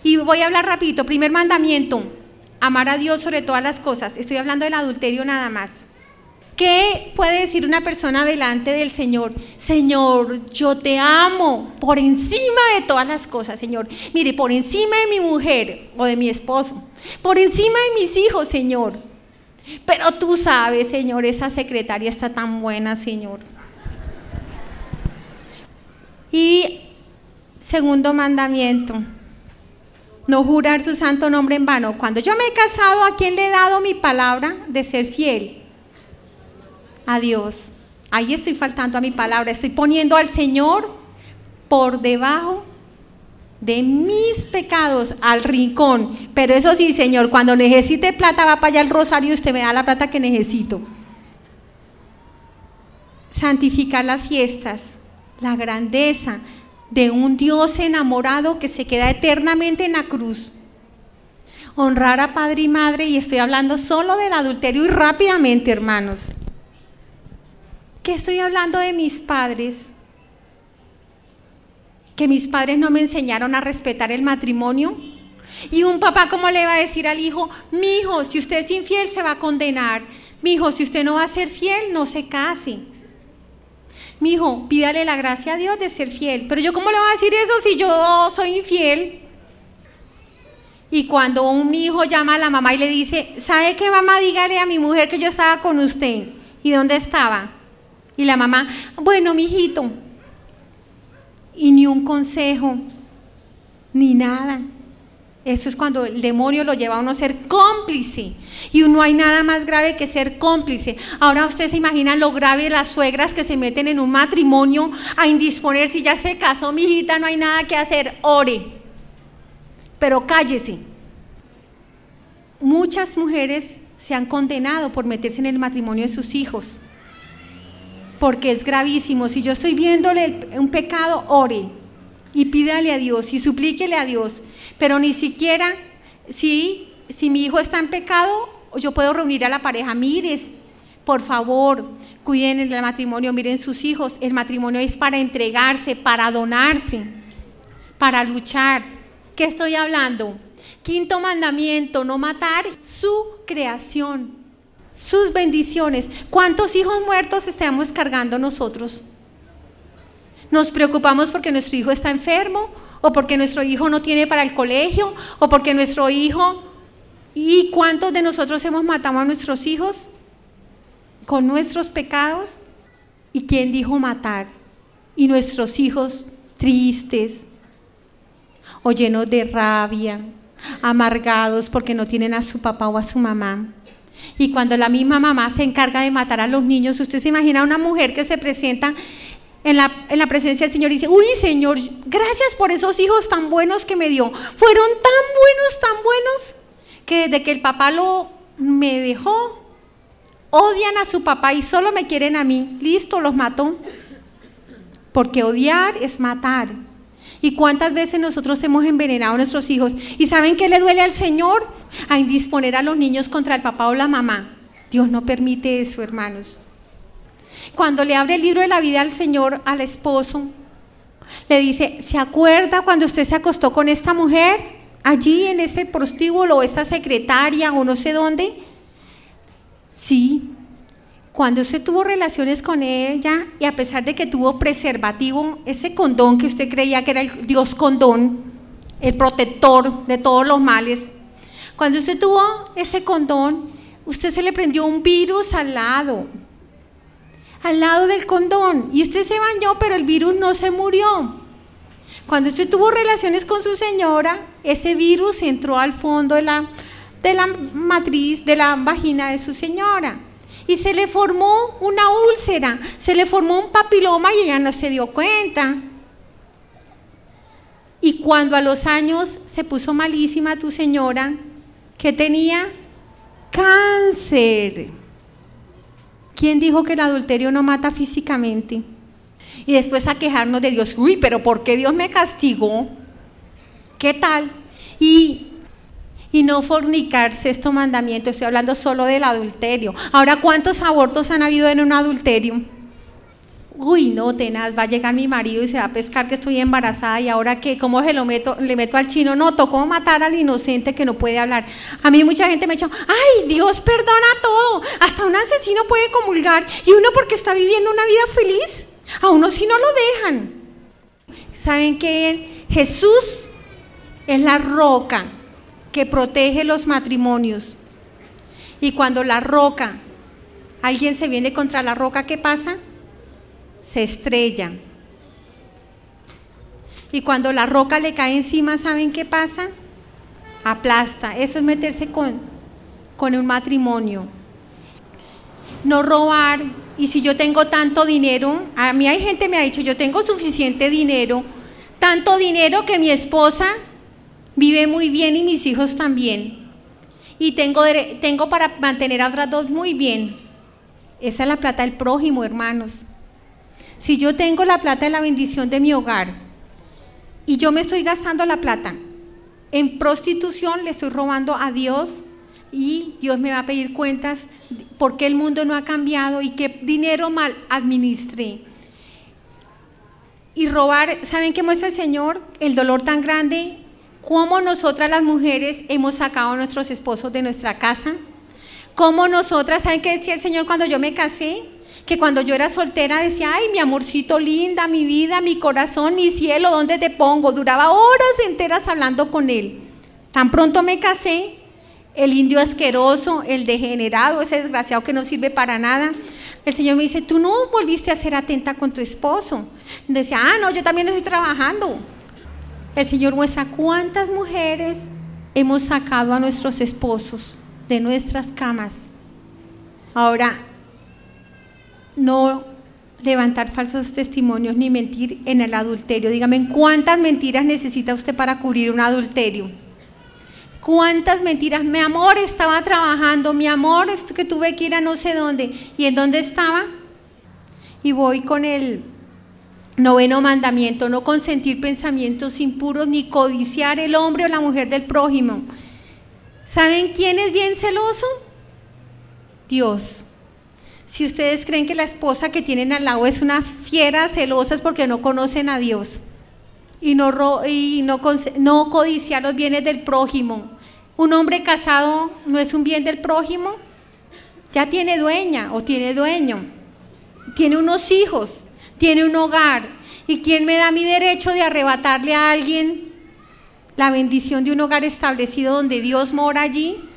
Y voy a hablar rapidito. Primer mandamiento, amar a Dios sobre todas las cosas. Estoy hablando del adulterio nada más. ¿Qué puede decir una persona delante del Señor? Señor, yo te amo por encima de todas las cosas, Señor. Mire, por encima de mi mujer o de mi esposo, por encima de mis hijos, Señor. Pero tú sabes, Señor, esa secretaria está tan buena, Señor. Y segundo mandamiento, no jurar su santo nombre en vano. Cuando yo me he casado, ¿a quién le he dado mi palabra de ser fiel? A Dios. Ahí estoy faltando a mi palabra, estoy poniendo al Señor por debajo de mis pecados, al rincón. Pero eso sí, Señor, cuando necesite plata va para allá el rosario y usted me da la plata que necesito. Santificar las fiestas, la grandeza de un Dios enamorado que se queda eternamente en la cruz. Honrar a padre y madre, y estoy hablando solo del adulterio y rápidamente, hermanos. ¿Qué estoy hablando de mis padres? Que mis padres no me enseñaron a respetar el matrimonio. Y un papá, ¿cómo le va a decir al hijo? Mi hijo, si usted es infiel se va a condenar. Mi hijo, si usted no va a ser fiel, no se case. Mi hijo, pídale la gracia a Dios de ser fiel. Pero yo, ¿cómo le voy a decir eso si yo soy infiel? Y cuando un hijo llama a la mamá y le dice, ¿sabe qué, mamá? Dígale a mi mujer que yo estaba con usted. ¿Y dónde estaba? Y la mamá, bueno, mijito, y ni un consejo, ni nada. Eso es cuando el demonio lo lleva a uno a ser cómplice, y no hay nada más grave que ser cómplice. Ahora ustedes se imaginan lo grave de las suegras que se meten en un matrimonio a indisponer. Si ya se casó, mijita, no hay nada que hacer, ore, pero cállese. Muchas mujeres se han condenado por meterse en el matrimonio de sus hijos, porque es gravísimo. Si yo estoy viéndole un pecado, ore y pídale a Dios y suplíquele a Dios. Pero ni siquiera si mi hijo está en pecado, yo puedo reunir a la pareja. Mires, por favor, cuiden el matrimonio, miren sus hijos. El matrimonio es para entregarse, para donarse, para luchar. ¿Qué estoy hablando? Quinto mandamiento, no matar su creación, sus bendiciones. ¿Cuántos hijos muertos estamos cargando nosotros? Nos preocupamos porque nuestro hijo está enfermo, o porque nuestro hijo no tiene para el colegio, o porque nuestro hijo... ¿Y cuántos de nosotros hemos matado a nuestros hijos con nuestros pecados? ¿Y quién dijo matar? Y nuestros hijos tristes, o llenos de rabia, amargados porque no tienen a su papá o a su mamá. Y cuando la misma mamá se encarga de matar a los niños, usted se imagina una mujer que se presenta en la presencia del Señor y dice, uy, Señor, gracias por esos hijos tan buenos que me dio. Fueron tan buenos, que desde que el papá me dejó, odian a su papá y solo me quieren a mí. Listo, los mató. Porque odiar es matar. ¿Y cuántas veces nosotros hemos envenenado a nuestros hijos? ¿Y saben qué le duele al Señor? A indisponer a los niños contra el papá o la mamá. Dios no permite eso, hermanos. Cuando le abre el libro de la vida al Señor, al esposo, le dice, ¿se acuerda cuando usted se acostó con esta mujer? Allí en ese prostíbulo, o esa secretaria, o no sé dónde. Sí. Cuando usted tuvo relaciones con ella, y a pesar de que tuvo preservativo, ese condón que usted creía que era el Dios condón, el protector de todos los males, cuando usted tuvo ese condón, usted se le prendió un virus al lado del condón, y usted se bañó, pero el virus no se murió. Cuando usted tuvo relaciones con su señora, ese virus entró al fondo de la matriz, de la vagina de su señora, y se le formó una úlcera, se le formó un papiloma y ella no se dio cuenta. Y cuando a los años se puso malísima tu señora, ¿qué tenía? Cáncer. ¿Quién dijo que el adulterio no mata físicamente? Y después a quejarnos de Dios, uy, pero ¿por qué Dios me castigó? ¿Qué tal? Y no fornicar, sexto mandamiento, estoy hablando solo del adulterio. Ahora, ¿cuántos abortos han habido en un adulterio? uy, no, tenaz, va a llegar mi marido y se va a pescar que estoy embarazada y ahora qué, ¿cómo le meto al chino? No, tocó matar al inocente que no puede hablar. A mí mucha gente me ha dicho, ay, Dios perdona todo, hasta un asesino puede comulgar y uno porque está viviendo una vida feliz, a uno sí no lo dejan. ¿Saben qué? Jesús es la roca que protege los matrimonios y cuando la roca, alguien se viene contra la roca, ¿qué pasa? Se estrella. Y cuando la roca le cae encima, ¿saben qué pasa? Aplasta. Eso es meterse con un matrimonio. No robar. Y si yo tengo tanto dinero, a mí hay gente que me ha dicho, yo tengo suficiente dinero, tanto dinero que mi esposa vive muy bien y mis hijos también. Y tengo para mantener a otras dos muy bien. Esa es la plata del prójimo, hermanos. Si yo tengo la plata de la bendición de mi hogar y yo me estoy gastando la plata en prostitución, le estoy robando a Dios y Dios me va a pedir cuentas por qué el mundo no ha cambiado y qué dinero mal administré. Y robar, ¿saben qué muestra el Señor? El dolor tan grande, cómo nosotras las mujeres hemos sacado a nuestros esposos de nuestra casa, cómo nosotras, ¿saben qué decía el Señor cuando yo me casé? Que cuando yo era soltera decía, ay, mi amorcito linda, mi vida, mi corazón, mi cielo, ¿dónde te pongo? Duraba horas enteras hablando con él. Tan pronto me casé, el indio asqueroso, el degenerado, ese desgraciado que no sirve para nada, el Señor me dice, tú no volviste a ser atenta con tu esposo. Decía, no, yo también estoy trabajando. El Señor muestra cuántas mujeres hemos sacado a nuestros esposos de nuestras camas. Ahora, no levantar falsos testimonios ni mentir en el adulterio. Dígame, ¿cuántas mentiras necesita usted para cubrir un adulterio? ¿Cuántas mentiras? Mi amor, estaba trabajando, mi amor, esto que tuve que ir a no sé dónde. ¿Y en dónde estaba? Y voy con el 9º mandamiento, no consentir pensamientos impuros ni codiciar el hombre o la mujer del prójimo. ¿Saben quién es bien celoso? Dios. Si ustedes creen que la esposa que tienen al lado es una fiera celosa es porque no conocen a Dios y no codiciar los bienes del prójimo. Un hombre casado no es un bien del prójimo, ya tiene dueña o tiene dueño, tiene unos hijos, tiene un hogar. ¿Y quién me da mi derecho de arrebatarle a alguien la bendición de un hogar establecido donde Dios mora allí?